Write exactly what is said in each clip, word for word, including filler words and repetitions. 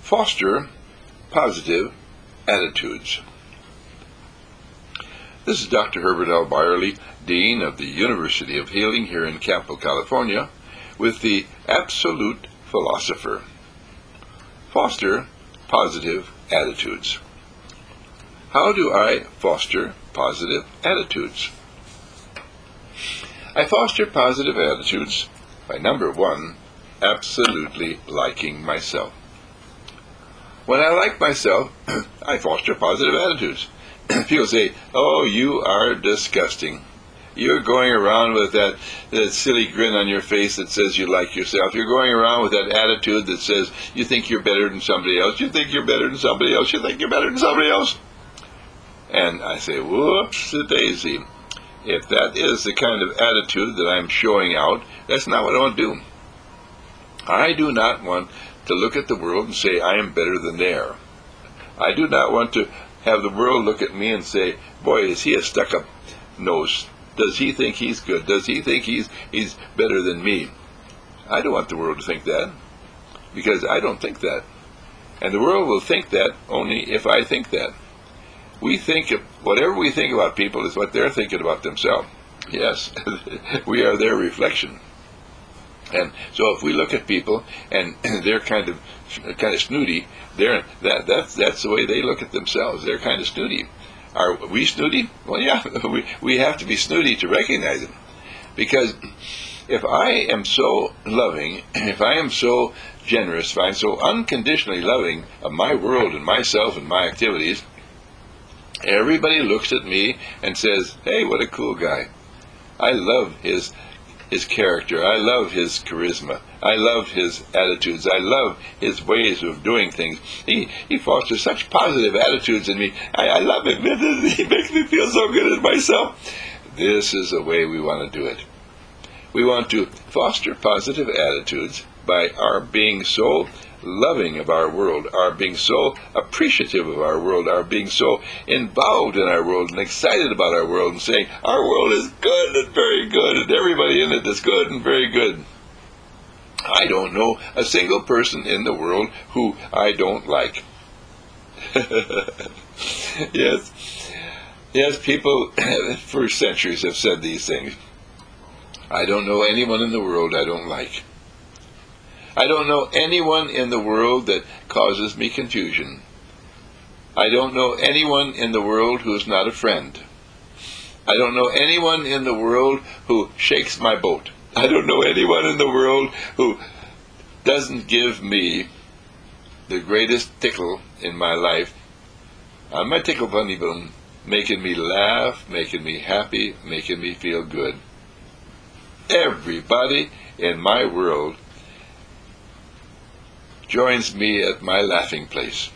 Foster positive attitudes. This is Doctor Herbert L. Byerly, Dean of the University of Healing here in Campo, California, with the Absolute Philosopher. Foster positive attitudes. How do I foster positive attitudes? I foster positive attitudes by, number one, absolutely liking myself. When I like myself, I foster positive attitudes. People say, "Oh, you are disgusting. You're going around with that, that silly grin on your face that says you like yourself. You're going around with that attitude that says you think you're better than somebody else. You think you're better than somebody else. You think you're better than somebody else." And I say, whoops-a-daisy. If that is the kind of attitude that I'm showing out, that's not what I want to do. I do not want to look at the world and say I am better than they are. I do not want to have the world look at me and say, "Boy, is he a stuck-up nose. Does he think he's good? Does he think he's he's better than me?" I don't want the world to think that, because I don't think that. And the world will think that only if I think that. We think, of, whatever we think about people is what they're thinking about themselves. Yes, we are their reflection. And so if we look at people and they're kind of kind of snooty, they're that that's that's the way they look at themselves. They're kind of snooty. Are we snooty? Well, yeah, we we have to be snooty to recognize it. Because if I am so loving, if I am so generous, if I'm so unconditionally loving of my world and myself and my activities, everybody looks at me and says, "Hey, what a cool guy. I love his his character. I love his charisma. I love his attitudes. I love his ways of doing things. He he fosters such positive attitudes in me. I, I love him. He makes me feel so good at myself." This is the way we want to do it. We want to foster positive attitudes by our being so loving of our world, our being so appreciative of our world, our being so involved in our world and excited about our world and saying, "Our world is good and very good and everybody in it is good and very good." I don't know a single person in the world who I don't like. Yes, yes, people for centuries have said these things. I don't know anyone in the world I don't like. I don't know anyone in the world that causes me confusion. I don't know anyone in the world who is not a friend. I don't know anyone in the world who shakes my boat. I don't know anyone in the world who doesn't give me the greatest tickle in my life on my tickle bunny bone, making me laugh, making me happy, making me feel good. Everybody in my world joins me at my laughing place.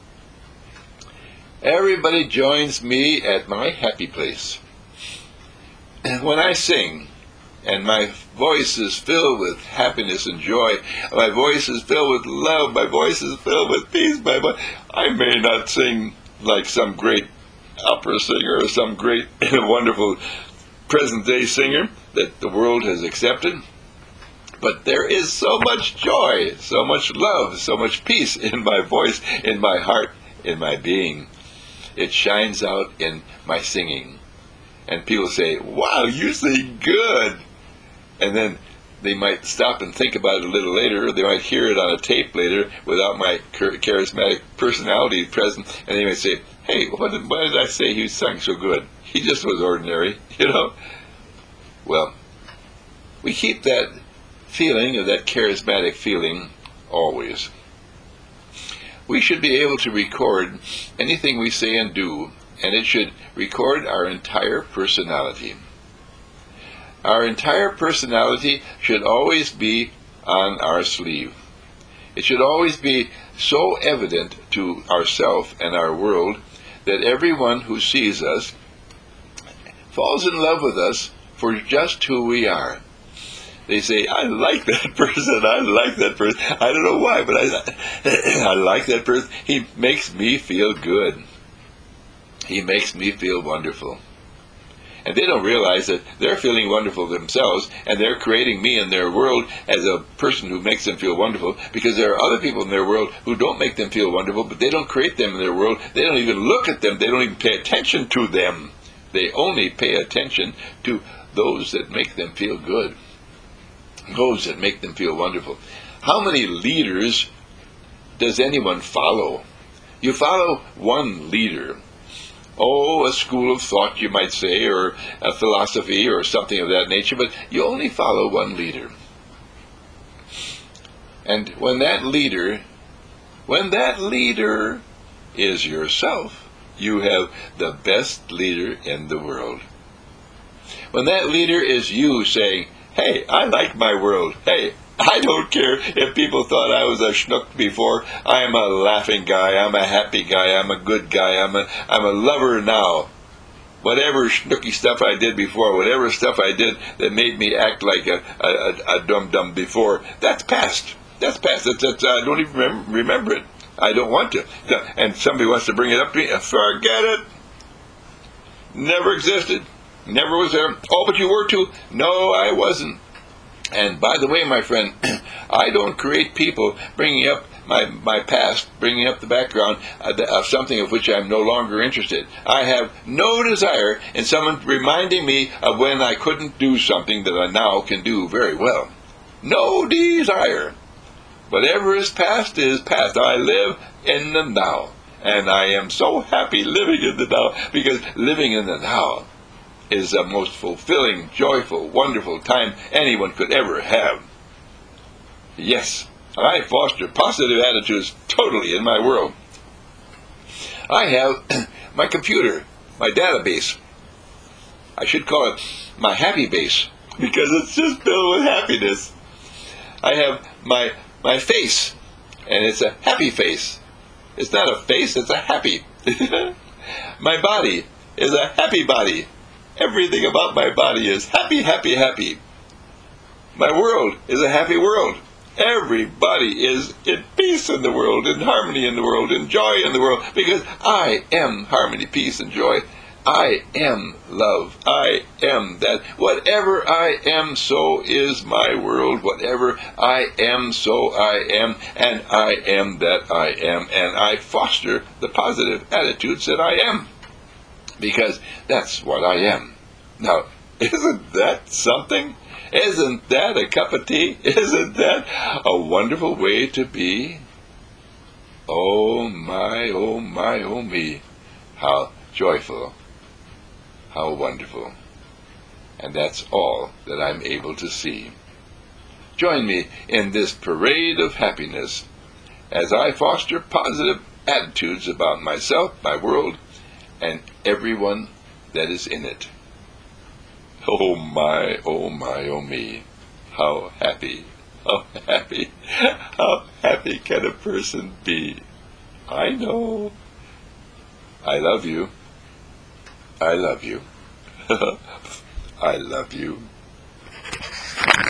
Everybody joins me at my happy place. And when I sing, and my voice is filled with happiness and joy, my voice is filled with love, my voice is filled with peace, my vo- I may not sing like some great opera singer or some great wonderful present-day singer that the world has accepted, but there is so much joy, so much love, so much peace in my voice, in my heart, in my being. It shines out in my singing. And people say, "Wow, you sing good." And then they might stop and think about it a little later, or they might hear it on a tape later without my charismatic personality present, and they might say, "Hey, what did, why did I say he sang so good? He just was ordinary," you know? Well, we keep that feeling, of that charismatic feeling, always. We should be able to record anything we say and do, and it should record our entire personality. Our entire personality should always be on our sleeve. It should always be so evident to ourself and our world that everyone who sees us falls in love with us for just who we are. They say, "I like that person, I like that person. I don't know why, but I, I like that person. He makes me feel good. He makes me feel wonderful." And they don't realize that they're feeling wonderful themselves, and they're creating me in their world as a person who makes them feel wonderful, because there are other people in their world who don't make them feel wonderful, but they don't create them in their world. They don't even look at them. They don't even pay attention to them. They only pay attention to those that make them feel good, those that make them feel wonderful. How many leaders does anyone follow? You follow one leader. Oh, a school of thought, you might say, or a philosophy, or something of that nature, but you only follow one leader. And when that leader, when that leader is yourself, you have the best leader in the world. When that leader is you saying, hey, I like my world. Hey, I don't care if people thought I was a schnook before. I am a laughing guy. I'm a happy guy. I'm a good guy. I'm a I'm a lover now. Whatever schnooky stuff I did before, whatever stuff I did that made me act like a, a, a dum-dum before, that's past. That's past. That's, that's, I don't even remember, remember it. I don't want to. And somebody wants to bring it up to me. Forget it. Never existed. Never was there. Oh, but you were too. No, I wasn't. And by the way, my friend, I don't create people bringing up my, my past, bringing up the background of something of which I'm no longer interested. I have no desire in someone reminding me of when I couldn't do something that I now can do very well. No desire. Whatever is past is past. I live in the now. And I am so happy living in the now, because living in the now is the most fulfilling, joyful, wonderful time anyone could ever have. Yes, I foster positive attitudes totally in my world. I have my computer, my database. I should call it my happy base, because it's just filled with happiness. I have my my face, and it's a happy face. It's not a face, it's a happy. My body is a happy body. Everything about my body is happy, happy, happy. My world is a happy world. Everybody is in peace in the world, in harmony in the world, in joy in the world, because I am harmony, peace, and joy. I am love. I am that. Whatever I am, so is my world. Whatever I am, so I am, and I am that I am, and I foster the positive attitudes that I am, because that's what I am. Now, isn't that something? Isn't that a cup of tea? Isn't that a wonderful way to be? Oh my, oh my, oh me. How joyful. How wonderful. And that's all that I'm able to see. Join me in this parade of happiness as I foster positive attitudes about myself, my world, and everyone that is in it. Oh my, oh my, oh me. How happy, how happy, how happy can a person be? I know. I love you. I love you. I love you.